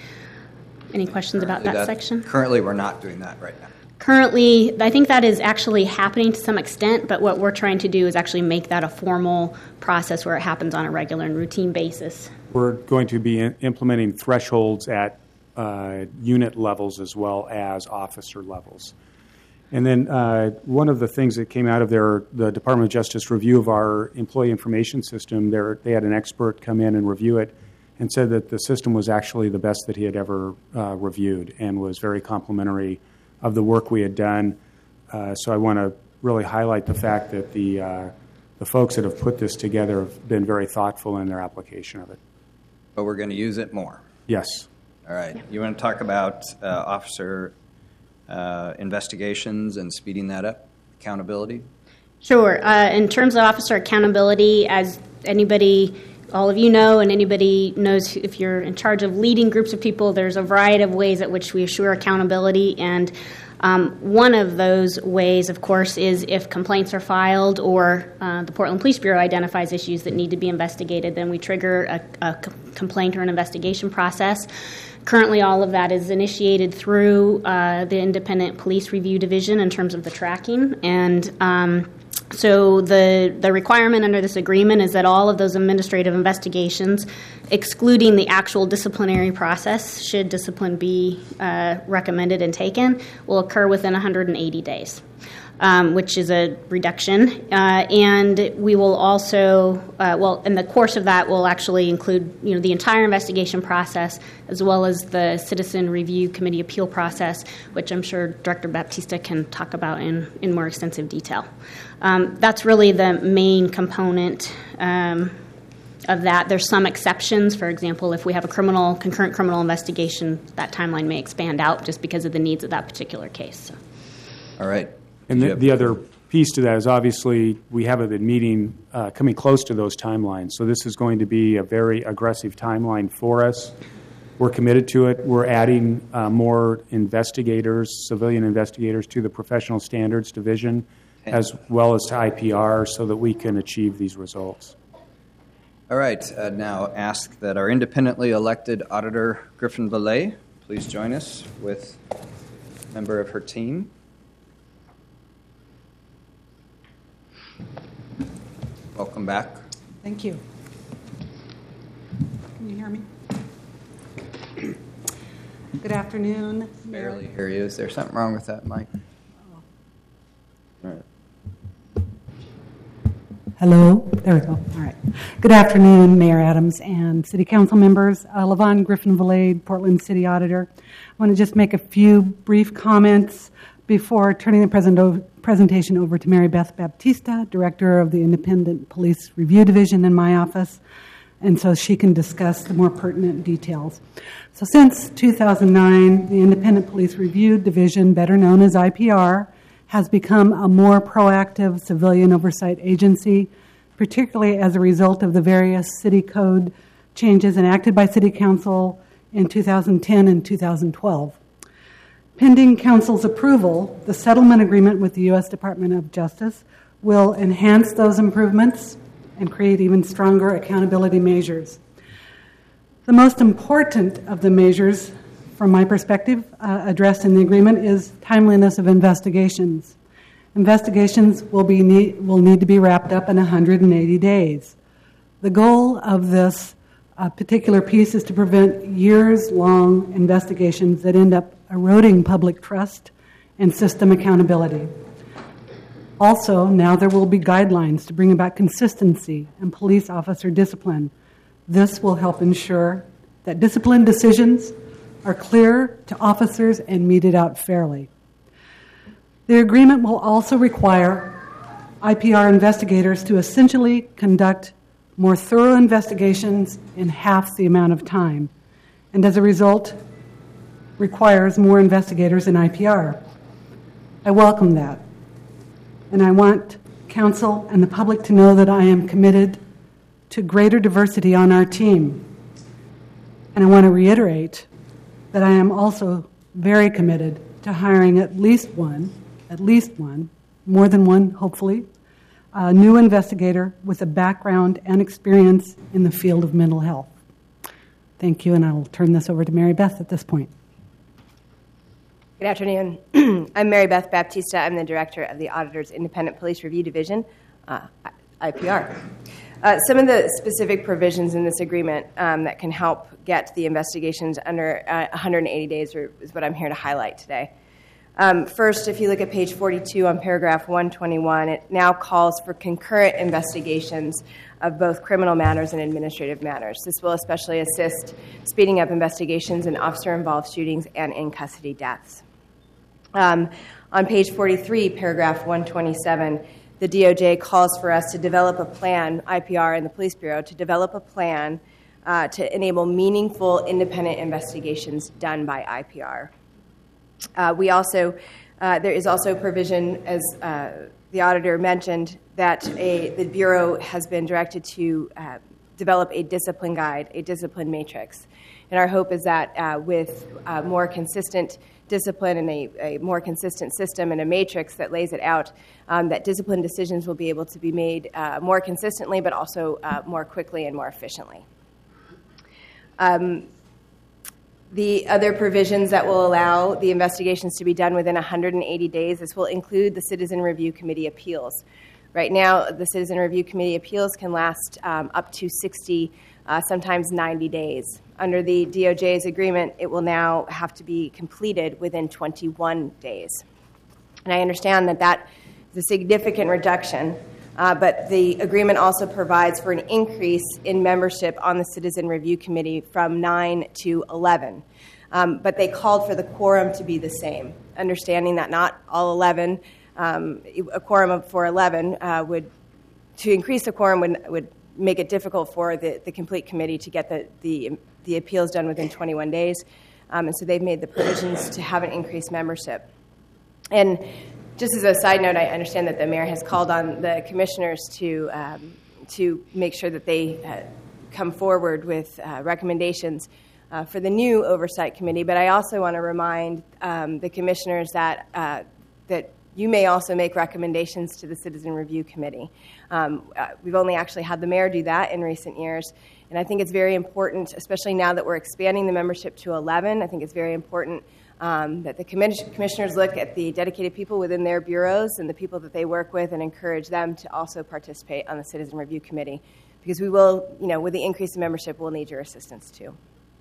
Any questions about that, that section? Currently, we're not doing that right now. Currently, I think that is actually happening to some extent, but what we're trying to do is actually make that a formal process where it happens on a regular and routine basis. We're going to be in- implementing thresholds at uh, unit levels as well as officer levels. And then uh, one of the things that came out of their the Department of Justice review of our employee information system, they had an expert come in and review it and said that the system was actually the best that he had ever uh, reviewed and was very complimentary of the work we had done. Uh, so I want to really highlight the fact that the uh, the folks that have put this together have been very thoughtful in their application of it. But we're going to use it more. Yes. All right. You want to talk about uh, officer uh, investigations and speeding that up, accountability? Sure. Uh, in terms of officer accountability, as anybody, all of you know, and anybody knows if you're in charge of leading groups of people, there's a variety of ways at which we assure accountability. And um, one of those ways, of course, is if complaints are filed or uh, the Portland Police Bureau identifies issues that need to be investigated, then we trigger a, a complaint or an investigation process. Currently, all of that is initiated through uh, the Independent Police Review Division in terms of the tracking. And um, So the, the requirement under this agreement is that all of those administrative investigations, excluding the actual disciplinary process, should discipline be uh, recommended and taken, will occur within one hundred eighty days. Um, which is a reduction. Uh, and we will also, uh, well, in the course of that, will actually include, you know, the entire investigation process as well as the Citizen Review Committee appeal process, which I'm sure Director Baptista can talk about in, in more extensive detail. Um, that's really the main component um, of that. There's some exceptions. For example, if we have a criminal, concurrent criminal investigation, that timeline may expand out just because of the needs of that particular case. So. All right. And the, the other piece to that is obviously we haven't been meeting, uh, coming close to those timelines. So this is going to be a very aggressive timeline for us. We're committed to it. We're adding uh, more investigators, civilian investigators, to the Professional Standards Division, okay, as well as to I P R, so that we can achieve these results. All right. Uh, now ask that our independently elected auditor, Griffin Valet, please join us with a member of her team. Welcome back. Thank you. Can you hear me? Good afternoon. Barely hear you. Is there something wrong with that mic? Oh. All right. Hello. There we go. All right. Good afternoon, Mayor Adams and City Council members. Uh, Lavon Griffin Valade, Portland City Auditor. I want to just make a few brief comments before turning the present presentation over to Mary Beth Baptista, Director of the Independent Police Review Division in my office, and so she can discuss the more pertinent details. So since two thousand nine, the Independent Police Review Division, better known as I P R, has become a more proactive civilian oversight agency, particularly as a result of the various city code changes enacted by City Council in two thousand ten and two thousand twelve. Pending Council's approval, the settlement agreement with the U S Department of Justice will enhance those improvements and create even stronger accountability measures. The most important of the measures, from my perspective, uh, addressed in the agreement is timeliness of investigations. Investigations will be need, will need to be wrapped up in one hundred eighty days. The goal of this uh, particular piece is to prevent years-long investigations that end up eroding public trust and system accountability. Also, now there will be guidelines to bring about consistency and police officer discipline. This will help ensure that discipline decisions are clear to officers and meted out fairly. The agreement will also require I P R investigators to essentially conduct more thorough investigations in half the amount of time, and as a result, requires more investigators in I P R. I welcome that, and I want Council and the public to know that I am committed to greater diversity on our team. And I want to reiterate that I am also very committed to hiring at least one, at least one, more than one, hopefully, a new investigator with a background and experience in the field of mental health. Thank you, and I will turn this over to Mary Beth at this point. Good afternoon. I'm Mary Beth Baptista. I'm the Director of the Auditor's Independent Police Review Division, uh, I P R. Uh, some of the specific provisions in this agreement um, that can help get the investigations under uh, one hundred eighty days are, is what I'm here to highlight today. Um, first, if you look at page forty-two on paragraph one twenty-one, it now calls for concurrent investigations of both criminal matters and administrative matters. This will especially assist speeding up investigations in officer-involved shootings and in-custody deaths. Um, on page forty-three, paragraph one twenty-seven, the D O J calls for us to develop a plan, I P R and the Police Bureau, to develop a plan uh, to enable meaningful independent investigations done by I P R. Uh, we also, uh, there is also provision, as uh, the auditor mentioned, that a, the Bureau has been directed to uh, develop a discipline guide, a discipline matrix. And our hope is that uh, with uh, more consistent discipline and a, a more consistent system and a matrix that lays it out, um, that discipline decisions will be able to be made uh, more consistently, but also uh, more quickly and more efficiently. Um, the other provisions that will allow the investigations to be done within one hundred eighty days, this will include the Citizen Review Committee appeals. Right now, the Citizen Review Committee appeals can last um, up to sixty, uh, sometimes ninety days. Under the D O J's agreement, it will now have to be completed within twenty-one days. And I understand that that is a significant reduction, uh, but the agreement also provides for an increase in membership on the Citizen Review Committee from nine to eleven. Um, but they called for the quorum to be the same, understanding that not all eleven, um, a quorum of, for eleven uh, would, to increase the quorum would, would make it difficult for the, the complete committee to get the, the, the appeals done within twenty-one days. Um, and so they've made the provisions to have an increased membership. And just as a side note, I understand that the mayor has called on the commissioners to, um, to make sure that they uh, come forward with uh, recommendations Uh, for the new oversight committee, but I also want to remind um, the commissioners that uh, that you may also make recommendations to the Citizen Review Committee. Um, uh, we've only actually had the mayor do that in recent years, and I think it's very important, especially now that we're expanding the membership to eleven. I think it's very important um, that the commis- commissioners look at the dedicated people within their bureaus and the people that they work with, and encourage them to also participate on the Citizen Review Committee, because we will, you know, with the increase in membership, we'll need your assistance too.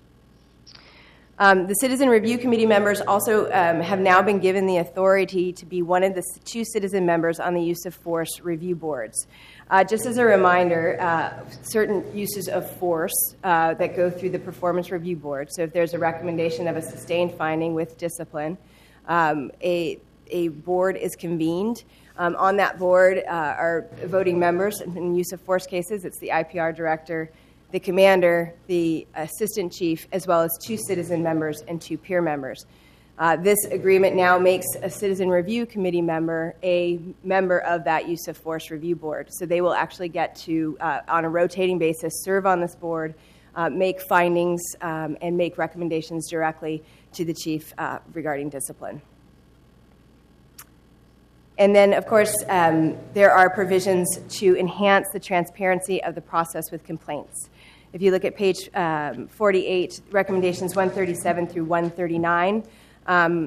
Um, the Citizen Review Committee members also um, have now been given the authority to be one of the two citizen members on the use of force review boards. Uh, just as a reminder, uh, certain uses of force uh, that go through the performance review board. So if there's a recommendation of a sustained finding with discipline, um, a, a board is convened. Um, on that board uh, are voting members in use of force cases. It's the I P R director, the commander, the assistant chief, as well as two citizen members and two peer members. Uh, this agreement now makes a Citizen Review Committee member a member of that use of force review board. So they will actually get to, uh, on a rotating basis, serve on this board, uh, make findings, um, and make recommendations directly to the chief uh, regarding discipline. And then, of course, um, there are provisions to enhance the transparency of the process with complaints. If you look at page um, forty-eight, recommendations one thirty-seven through one thirty-nine um,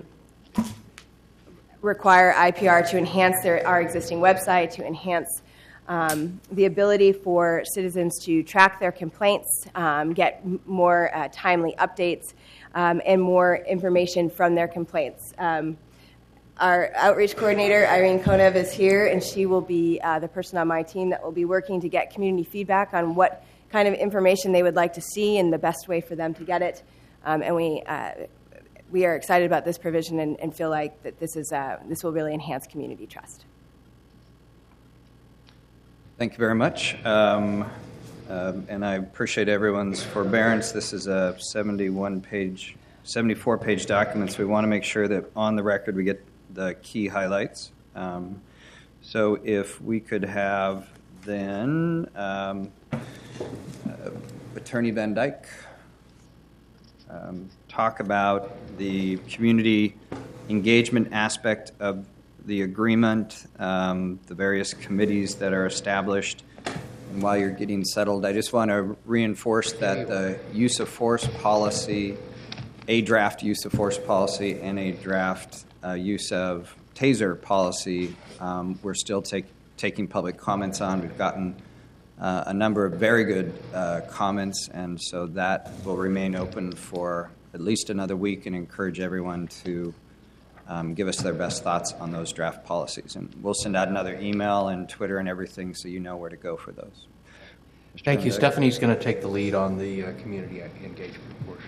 require I P R to enhance their, our existing website, to enhance um, the ability for citizens to track their complaints, um, get m- more uh, timely updates, um, and more information from their complaints. Um, Our outreach coordinator, Irene Konev, is here, and she will be uh, the person on my team that will be working to get community feedback on what kind of information they would like to see and the best way for them to get it. Um, and we uh, we are excited about this provision and, and feel like that this is uh, this will really enhance community trust. Thank you very much. Um, um, and I appreciate everyone's forbearance. This is a seventy-one page, seventy-four page document, so we want to make sure that on the record we get the key highlights. Um, so if we could have then um, uh, Attorney Van Dyke um, talk about the community engagement aspect of the agreement, um, the various committees that are established. And while you're getting settled, I just want to reinforce that the use of force policy, a draft use of force policy and a draft uh, use of taser policy, um, we're still take, taking public comments on. We've gotten uh, a number of very good uh, comments, and so that will remain open for at least another week, and encourage everyone to um, give us their best thoughts on those draft policies. And we'll send out another email and Twitter and everything so you know where to go for those. Thank you. Stephanie's going to take the lead on the uh, community engagement portion.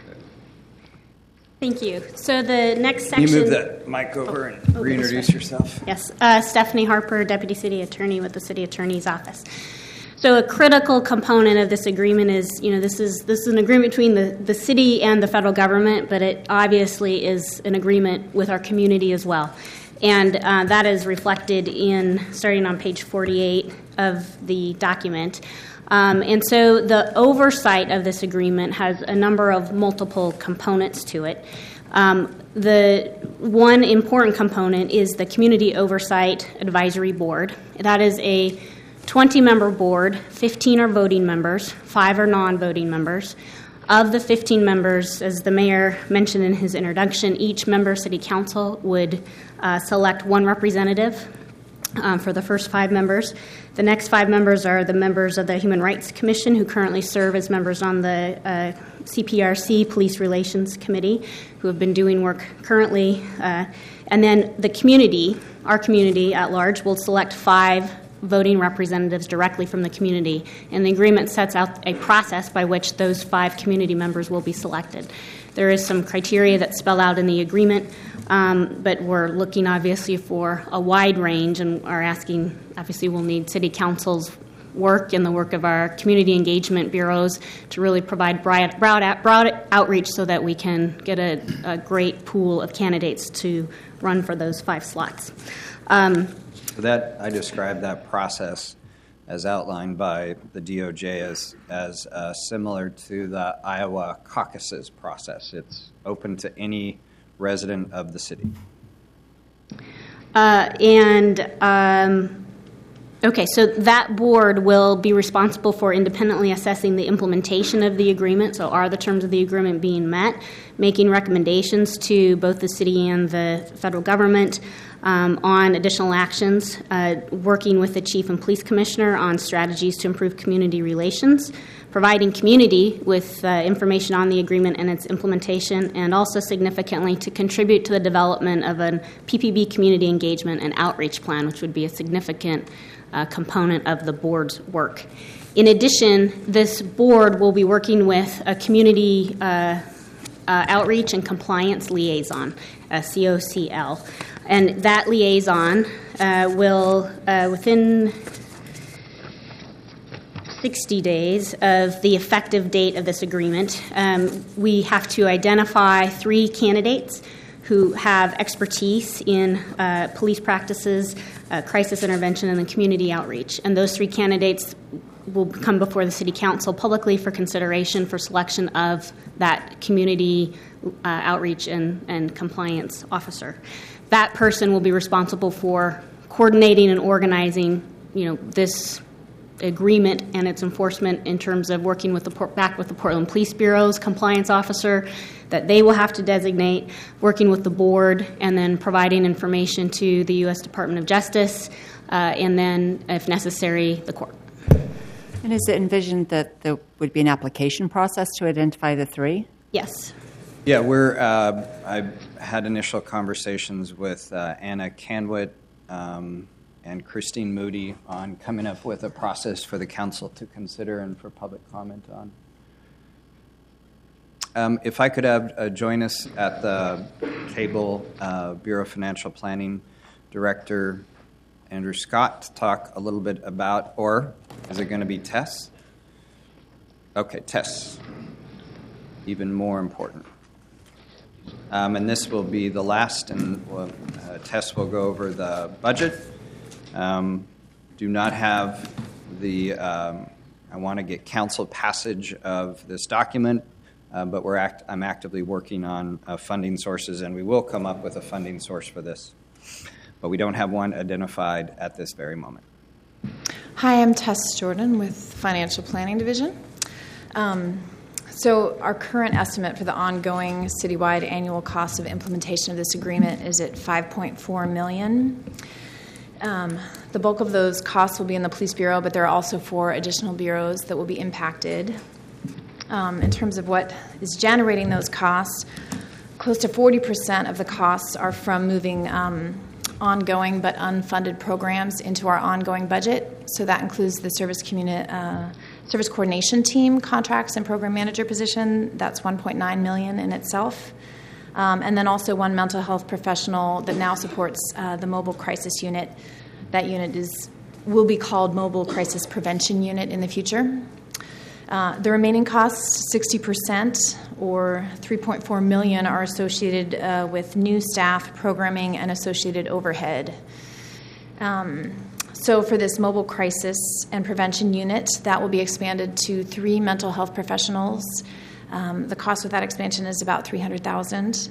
Thank you. So the next Can section... you move that mic over and Oh, reintroduce sorry. yourself? Yes. Uh, Stephanie Harper, Deputy City Attorney with the City Attorney's Office. So a critical component of this agreement is, you know, this is this is an agreement between the, the city and the federal government, but it obviously is an agreement with our community as well. And uh, that is reflected in, starting on page forty-eight of the document. Um, and so the oversight of this agreement has a number of multiple components to it. Um, the one important component is the Community Oversight Advisory Board. That is a twenty-member board. fifteen are voting members, five are non-voting members. Of the fifteen members, as the mayor mentioned in his introduction, each member city council would uh, select one representative. um, for the first five members. The next five members are the members of the Human Rights Commission who currently serve as members on the uh, C P R C Police Relations Committee, who have been doing work currently. Uh, and then the community, our community at large, will select five voting representatives directly from the community. And the agreement sets out a process by which those five community members will be selected. There is some criteria that's spelled out in the agreement, um, but we're looking obviously for a wide range and are asking, obviously we'll need City Council's work and the work of our community engagement bureaus to really provide broad, broad, broad outreach so that we can get a, a great pool of candidates to run for those five slots. Um, So that I described that process as outlined by the D O J as as uh, similar to the Iowa caucuses process. It's open to any resident of the city. Uh, and um, okay, so that board will be responsible for independently assessing the implementation of the agreement. So, are the terms of the agreement being met? Making recommendations to both the city and the federal government um, on additional actions, uh, working with the chief and police commissioner on strategies to improve community relations, providing community with uh, information on the agreement and its implementation, and also significantly to contribute to the development of a P P B community engagement and outreach plan, which would be a significant uh, component of the board's work. In addition, this board will be working with a community uh, uh, outreach and compliance liaison, a C O C L. And that liaison uh, will, uh, within sixty days of the effective date of this agreement, um, we have to identify three candidates who have expertise in uh, police practices, uh, crisis intervention, and the community outreach. And those three candidates will come before the City Council publicly for consideration for selection of that community uh, outreach and, and compliance officer. That person will be responsible for coordinating and organizing, you know, this agreement and its enforcement in terms of working with the back with the Portland Police Bureau's compliance officer that they will have to designate, working with the board, and then providing information to the U S Department of Justice, uh, and then, if necessary, the court. And is it envisioned that there would be an application process to identify the three? Yes. Yeah, we're. Uh, I had initial conversations with uh, Anna Canwit um, and Christine Moody on coming up with a process for the council to consider and for public comment on. Um, if I could have uh, join us at the table, uh, Bureau of Financial Planning Director Andrew Scott to talk a little bit about, or is it going to be Tess? Okay, Tess. Even more important. Um, and this will be the last, and well, uh, Tess will go over the budget. Um, do not have the, um, I want to get council passage of this document, uh, but we're act- I'm actively working on uh, funding sources, and we will come up with a funding source for this. But we don't have one identified at this very moment. Hi, I'm Tess Jordan with Financial Planning Division. Um, So our current estimate for the ongoing citywide annual cost of implementation of this agreement is at five point four million dollars. Um, the bulk of those costs will be in the Police Bureau, but there are also four additional bureaus that will be impacted. Um, in terms of what is generating those costs, close to forty percent of the costs are from moving um, ongoing but unfunded programs into our ongoing budget. So that includes the service communi- uh, service coordination team contracts and program manager position. That's one point nine million dollars in itself. Um, and then also one mental health professional that now supports uh, the mobile crisis unit. That unit is will be called Mobile Crisis Prevention Unit in the future. Uh, the remaining costs, sixty percent or three point four million dollars, are associated uh, with new staff, programming, and associated overhead. Um, so for this Mobile Crisis and Prevention Unit, that will be expanded to three mental health professionals. Um, the cost of that expansion is about three hundred thousand dollars.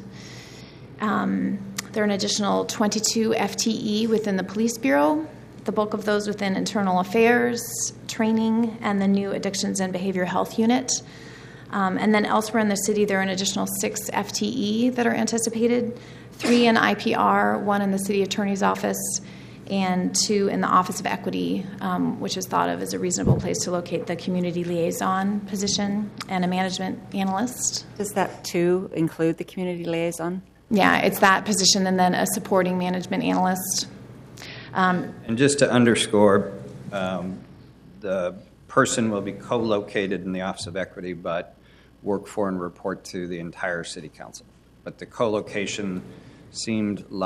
Um, there are an additional twenty-two F T E within the Police Bureau, the bulk of those within internal affairs, training, and the new addictions and behavioral health unit. Um, and then elsewhere in the city, there are an additional six F T E that are anticipated, three in I P R, one in the city attorney's office, and two in the Office of Equity, um, which is thought of as a reasonable place to locate the community liaison position and a management analyst. Does that two include the community liaison? Yeah, it's that position and then a supporting management analyst. Um, And just to underscore, um, the person will be co-located in the Office of Equity, but work for and report to the entire City Council. But the co-location seemed